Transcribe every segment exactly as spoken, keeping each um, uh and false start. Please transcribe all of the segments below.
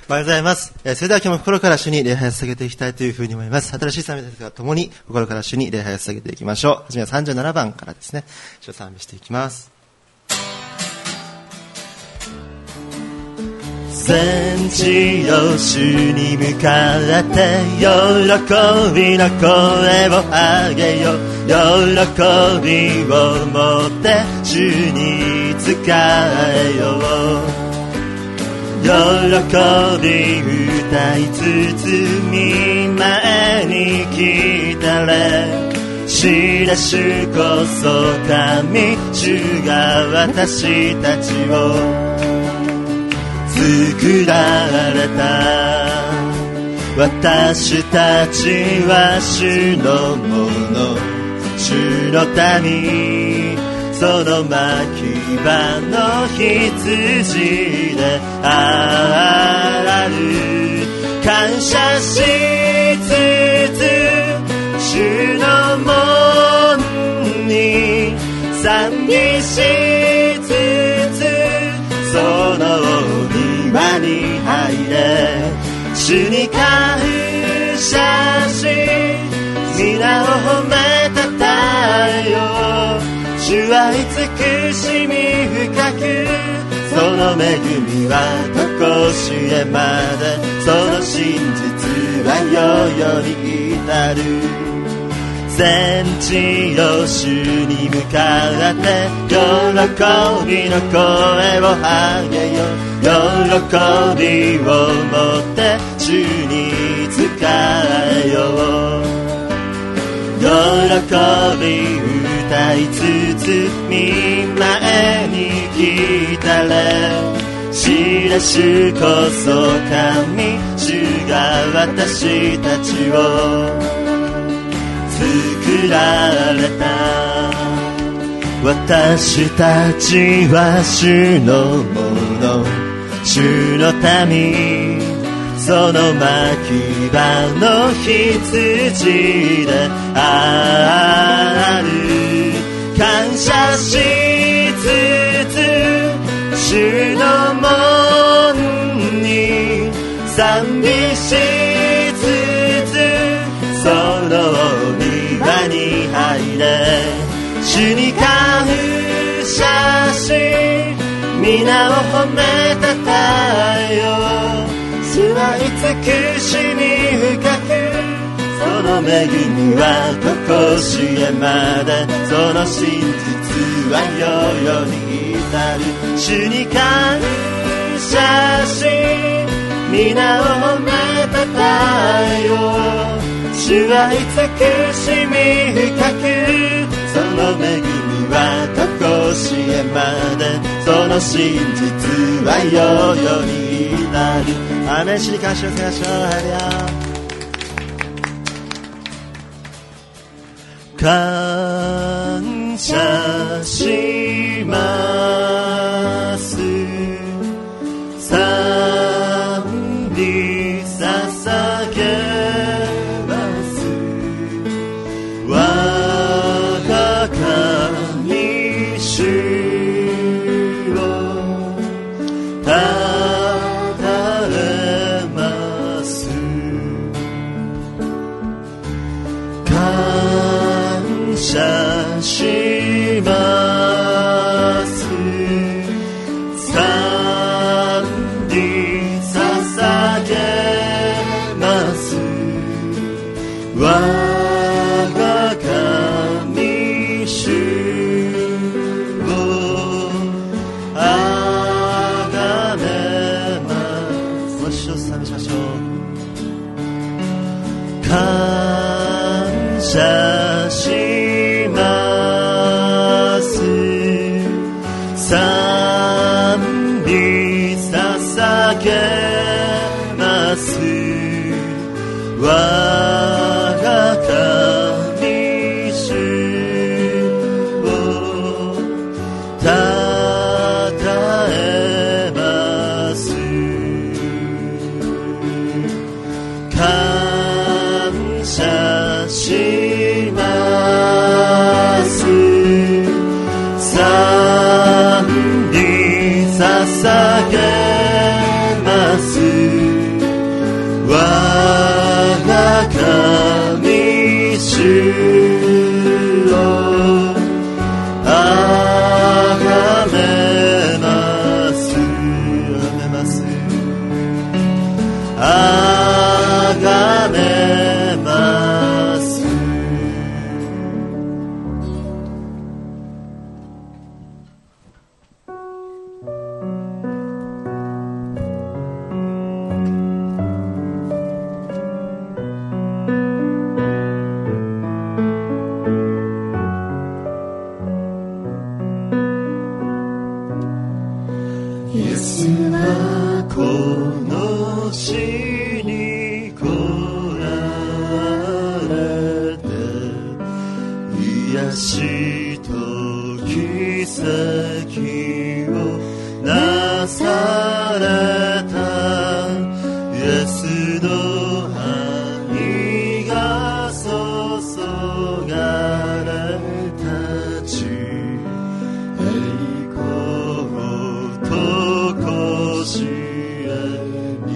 おはようございます。それでは今日も心から主に礼拝を捧げていきたいというふうに思います。新しい賛美たちが共に心から主に礼拝を捧げていきましょう。はじめはさんじゅうななばんからですね、主を賛美していきます。全地を主に向かって喜びの声を上げよう。喜びを持って主に仕えよう。喜び歌い包み前に来たれ。知ら主こそ神、主が私たちを作られた。私たちは主のもの、主の民、その牧場の羊である。感謝しつつ主の門に賛美しつつその庭に入れ。主に感謝し皆を褒めたたえよう。主は慈しみ深く、その恵みは常しえまで。その真実は世々に至る。全地を主に向かって喜びの声を上げよう。喜びを持って主に仕えよう。喜び歌い包み前に来たれ。知ら主こそ神、主が私たちを作られた。私たちは主のもの、主の民、その牧場の羊である。感謝しつつ主の門に賛美しつつその庭に入れ。主に感謝し皆を褒めたたえよう。主は慈しみ深く、その恵みは常しえまで。その真実は世々に至る。主に感謝し皆を褒めたたえよう。主は慈しみ深く、その恵みは常しえまで。その真実は世々に至る。アーメン。主に感謝をしましょう。ハレルヤ。感謝します賛美捧げます我が神主をたたえます感謝します賛美捧げます我が神主をあがめます。ご一緒に賛美しましょう。感謝します賛美捧げます我が神主をたたえます感謝します賛美捧げます我が神主をあがめますあがめますあがめますイエスはこの地に来られて癒しと奇跡をなされたイエスの愛が注がれた地栄光とこしえに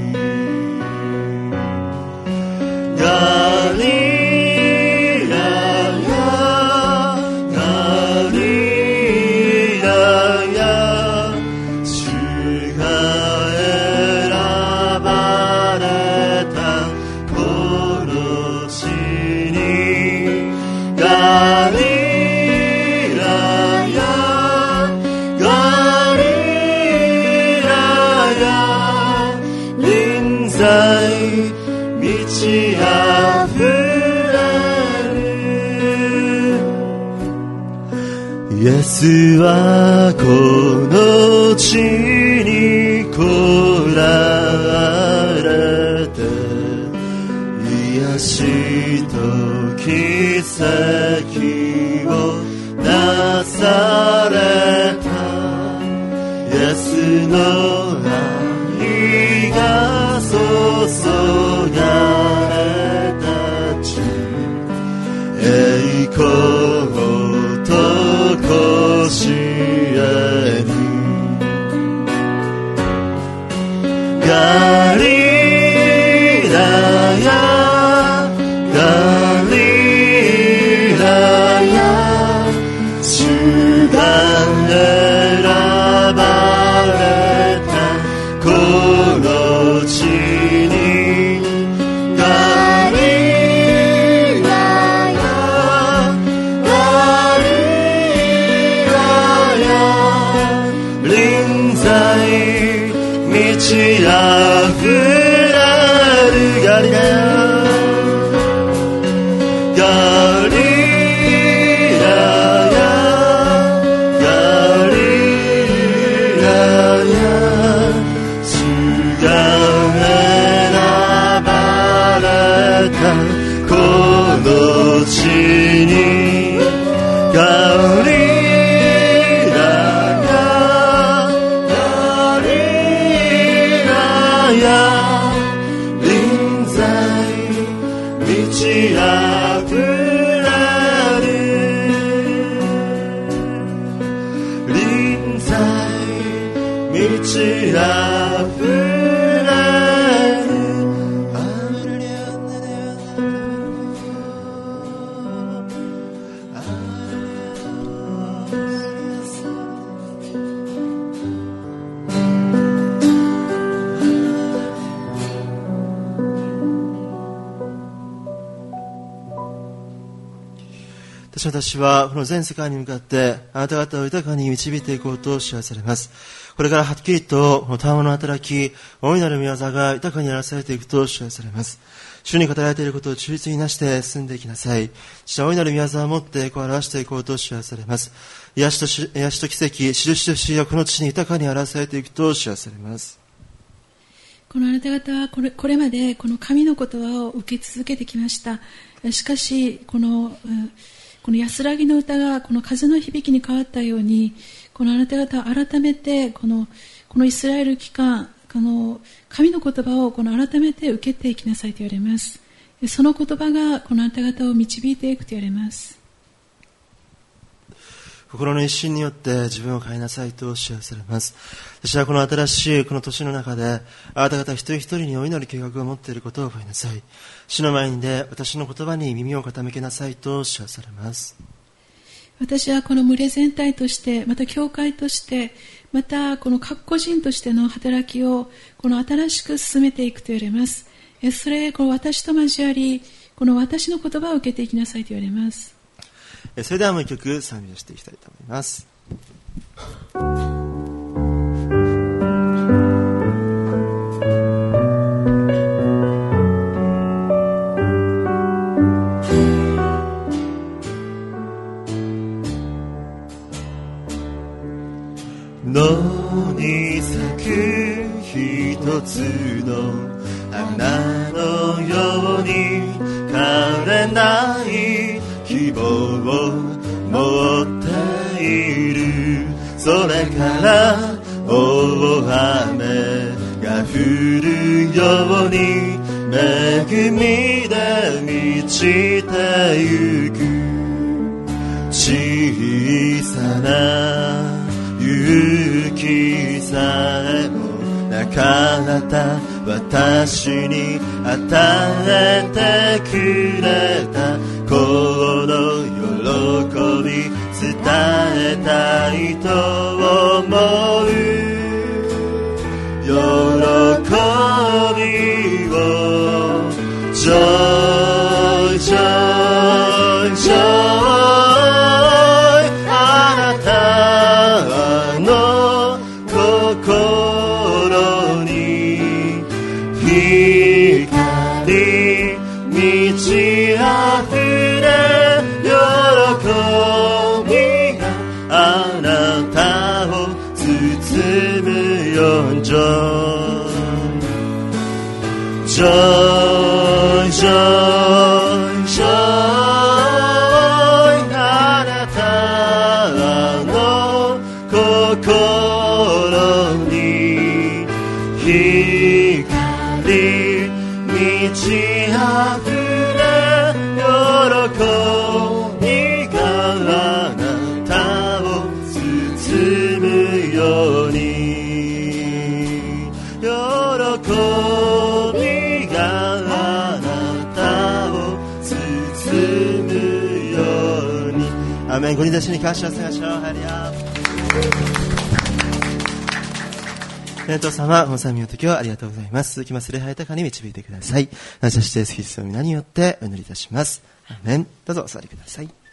ガリラヤガリラヤ主が選ばれたこの地にガリラヤガリラヤ臨在満ち溢れるイエスはこの地に来られて癒しと奇跡をなされたイエスの愛が注がれた地栄光とこしえにガリラヤガリラヤ主が選ばれたこの地にガリラヤガリラヤ臨在満ち溢れるガリラヤガリラヤガリラヤ主が選ばれたこの地にガリラヤガリラヤ臨在満ち溢れる臨在満ち溢れるアメリアンデア私はこの全世界に向かってあなた方を豊かに導いていこうと知らされます。これからはっきりとこの賜物の働き、大いなる御業が豊かにやらされていくと知らされます。主に語られていることを忠実になして進んでいきなさい。父は大いなる御業をもってこう表していこうと知らされます。癒しとし癒しと奇跡、印と不思議がこの地に豊かに表されていくと知らされます。 このあなた方はこれ、これまでこの神の言葉を受け続けてきました。しかしこのこの安らぎの歌がこの風の響きに変わったように、このあなた方は改めてこのこのイスラエル期間、この神の言葉をこの改めて受けていきなさいと言われます。その言葉がこのあなた方を導いていくと言われます。 心の一心によって自分を変えなさいと知らされます。私はこの新しいこの年の中で、あなた方一人一人にお祈り計画を持っていることを覚えなさい。主の前にで私の言葉に耳を傾けなさいと知らされます。 私はこの群れ全体として、また教会として、またこの各個人としての働きをこの新しく進めていくと言われます。それこの私と交わり、この私の言葉を受けていきなさいと言われます。 それではもう一曲賛美をしていきたいと思います。野に咲く一つの花のように枯れない希望を持っている。それから大雨が降るように恵みで満ちてゆく。小さな雪さえもなかった私に与えてくれた。この喜び伝えたいと思う。喜びを Joy, Joy, Joy あなたの心に光満ち溢れ喜びがあなたを包むよ。Joy, Joy, Joy, Joy あなたの心に光満ち溢れ喜びがあなたを包むように。喜びがあなたを包むように。アメン。ごに出しに感謝をしましょう。ハレルヤ。天父様、この賛美の時はありがとうございます。続きます礼拝高に導いてください。感謝してイエスキリストの皆によってお祈りいたします。アメン。どうぞお座りください。